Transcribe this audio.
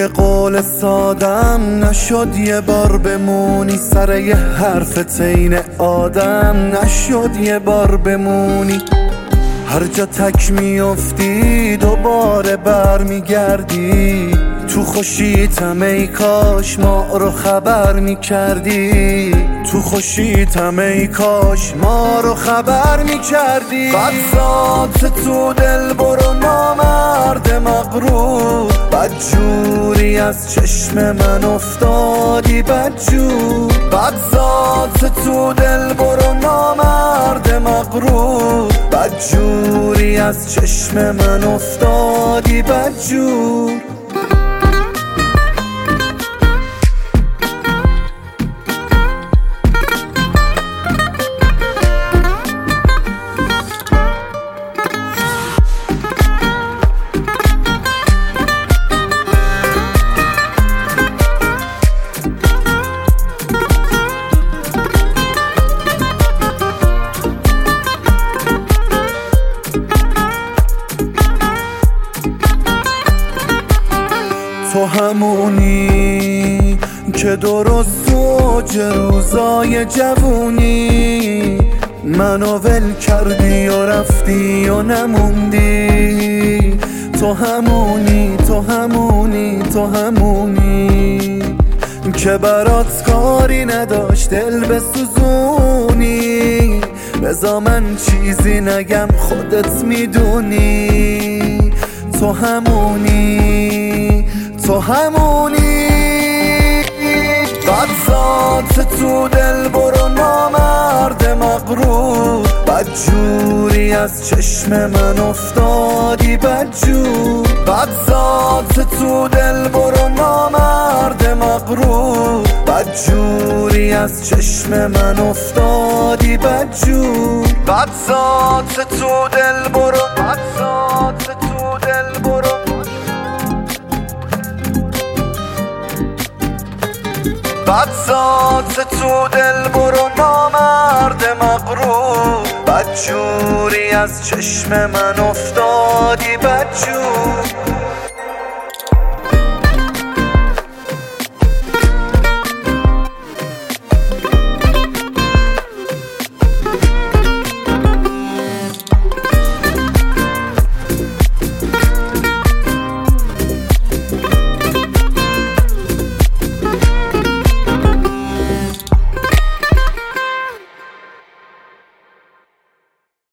یه قول سادم نشد یه بار بمونی، سر یه حرف تین آدم نشد یه بار بمونی. هر جا تک میافتی دوباره برمیگردی، تو خوشیتم ای کاش ما رو خبر میکردی، تو خوشیتم ای کاش ما رو خبر میکردی. بد ذات تو دل برو نامرد مغرور، بدجوری از چشم من افتادی بدجور. بد ذات تو دل برو نامرد مغرور، بدجوری از چشم من افتادی بدجور. تو همونی که درست اوج روزای جوونی منو ول کردی و رفتی و نموندی. تو همونی تو همونی تو همونی که برات کاری نداشت دل بسوزونی. بذار من چیزی نگم خودت میدونی. تو همونی تو همونی. بد ذات تو دل برو نامرد مغرور، بدجوری از چشم من افتادی بدجور. بد ذات تو دل برو نامرد مغرور، بدجوری از چشم من افتادی بدجور. بد ذات تو دل برو، بد ذات تو دل برو، بد ذات تو دل برو نامرد مغرور، بدجوری از چشم من افتادی بدجور.